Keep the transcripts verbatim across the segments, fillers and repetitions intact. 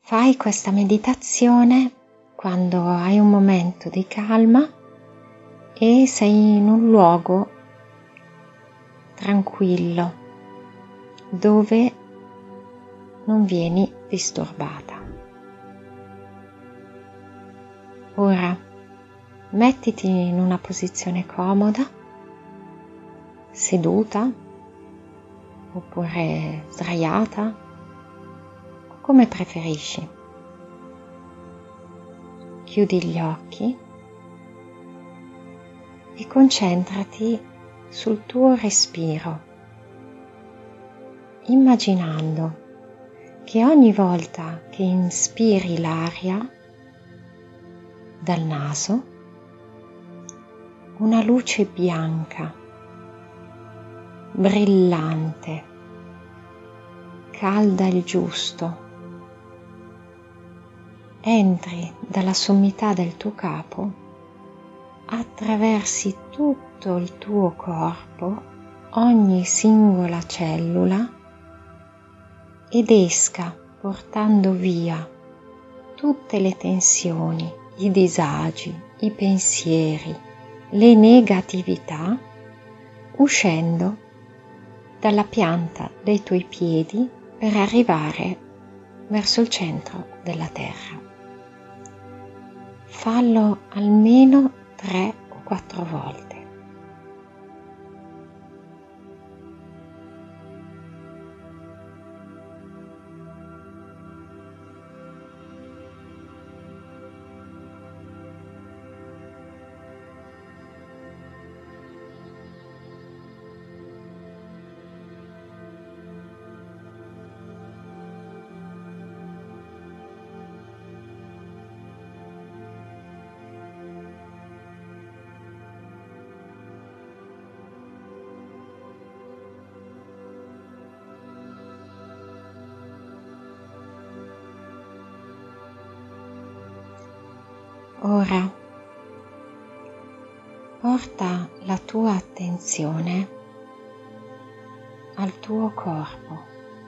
Fai questa meditazione quando hai un momento di calma e sei in un luogo tranquillo dove non vieni disturbata. Ora mettiti in una posizione comoda, seduta oppure sdraiata, come preferisci. Chiudi gli occhi e concentrati sul tuo respiro, immaginando che ogni volta che inspiri l'aria dal naso, una luce bianca, brillante, calda il giusto, entri dalla sommità del tuo capo, attraversi tutto il tuo corpo, ogni singola cellula, ed esca portando via tutte le tensioni, i disagi, i pensieri, le negatività, uscendo dalla pianta dei tuoi piedi per arrivare verso il centro della terra. Fallo almeno tre o quattro volte. Ora porta la tua attenzione al tuo corpo.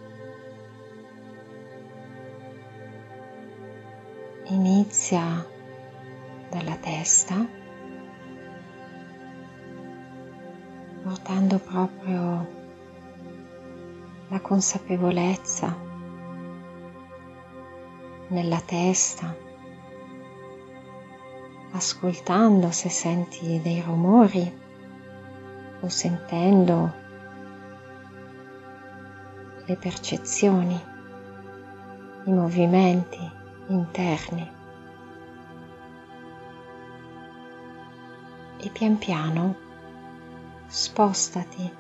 Inizia dalla testa, portando proprio la consapevolezza nella testa, ascoltando se senti dei rumori o sentendo le percezioni, i movimenti interni. E pian piano spostati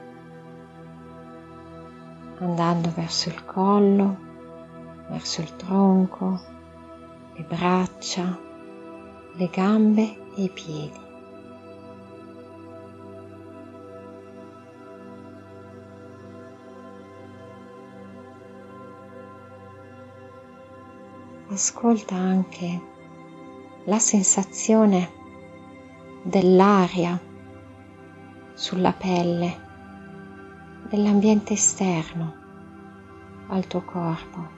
andando verso il collo, verso il tronco, le braccia, le gambe e i piedi. Ascolta anche la sensazione dell'aria sulla pelle, dell'ambiente esterno al tuo corpo.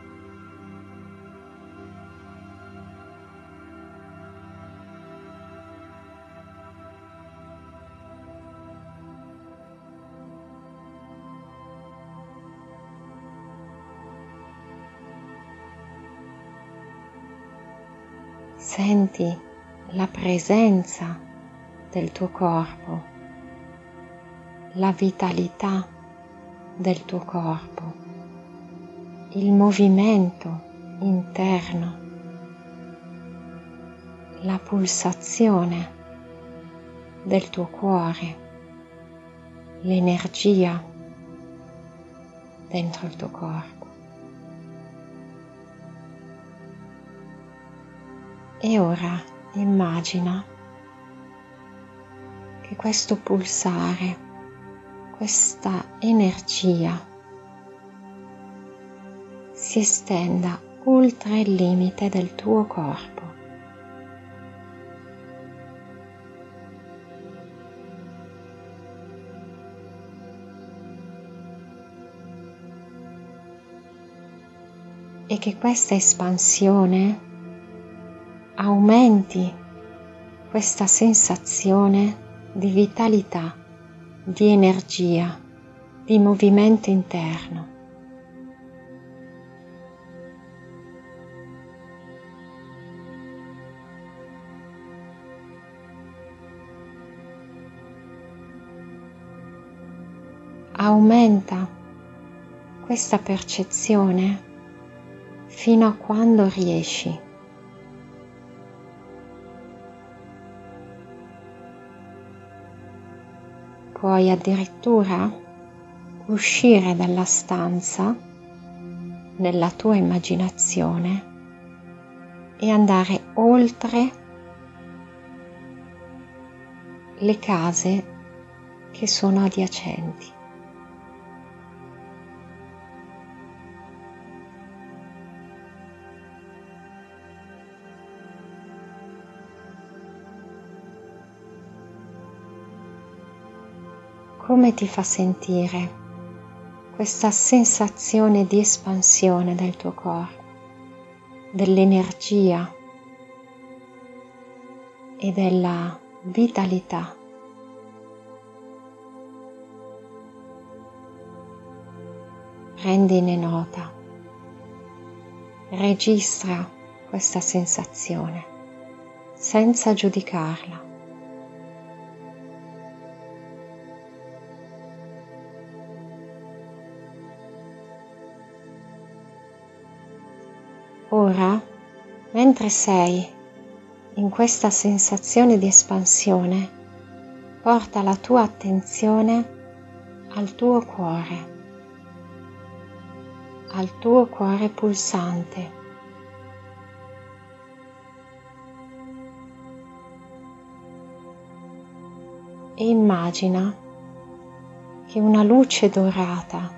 Senti la presenza del tuo corpo, la vitalità del tuo corpo, il movimento interno, la pulsazione del tuo cuore, l'energia dentro il tuo corpo. E ora immagina che questo pulsare, questa energia si estenda oltre il limite del tuo corpo. e che questa espansione aumenti questa sensazione di vitalità, di energia, di movimento interno. Aumenta questa percezione fino a quando riesci. Puoi addirittura uscire dalla stanza nella tua immaginazione e andare oltre le case che sono adiacenti. Come ti fa sentire questa sensazione di espansione del tuo corpo, dell'energia e della vitalità? Prendine nota, registra questa sensazione senza giudicarla. Ora, mentre sei in questa sensazione di espansione, porta la tua attenzione al tuo cuore, al tuo cuore pulsante. E immagina che una luce dorata,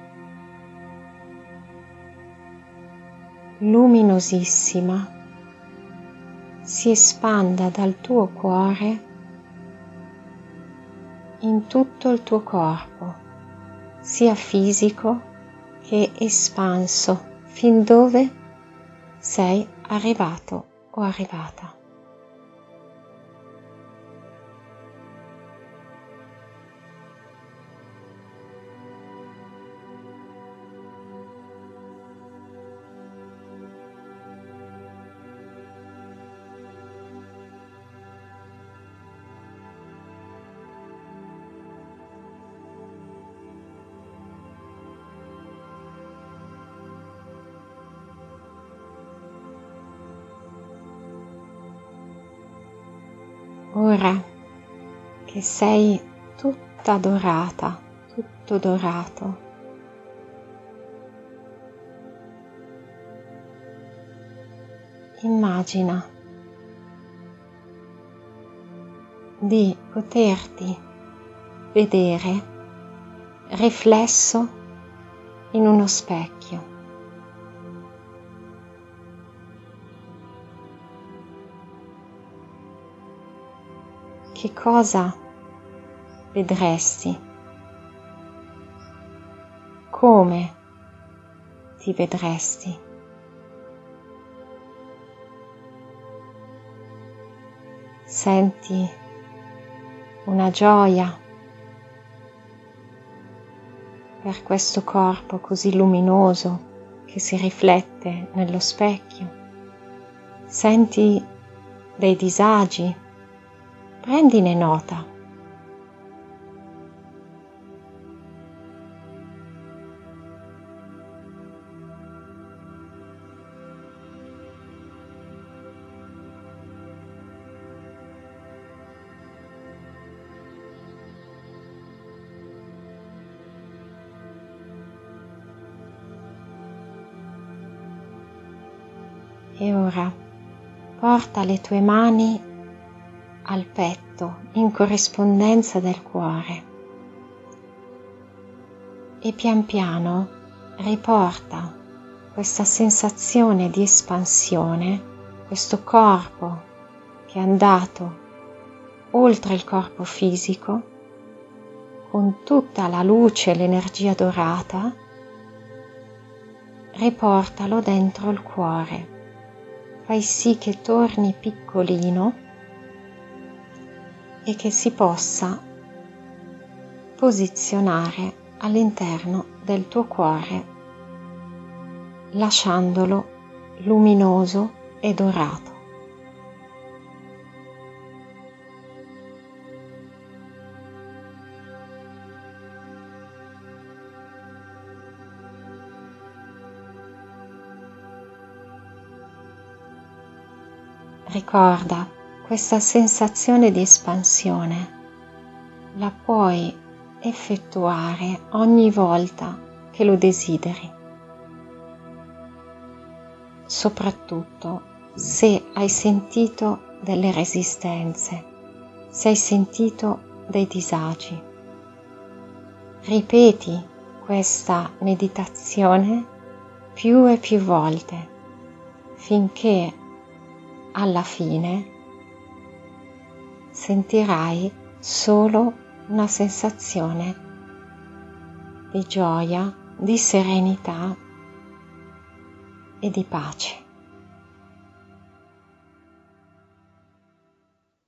luminosissima, si espanda dal tuo cuore in tutto il tuo corpo, sia fisico che espanso, fin dove sei arrivato o arrivata. Ora che sei tutta dorata, tutto dorato, immagina di poterti vedere riflesso in uno specchio. Che cosa vedresti? Come ti vedresti? Senti una gioia per questo corpo così luminoso che si riflette nello specchio. Senti dei disagi. Prendine nota. E ora porta le tue mani al petto in corrispondenza del cuore e pian piano riporta questa sensazione di espansione, questo corpo che è andato oltre il corpo fisico con tutta la luce e l'energia dorata, riportalo dentro il cuore. Fai sì che torni piccolino e che si possa posizionare all'interno del tuo cuore, lasciandolo luminoso e dorato. Ricorda, questa sensazione di espansione la puoi effettuare ogni volta che lo desideri, soprattutto se hai sentito delle resistenze, se hai sentito dei disagi. Ripeti questa meditazione più e più volte finché alla fine sentirai solo una sensazione di gioia, di serenità e di pace.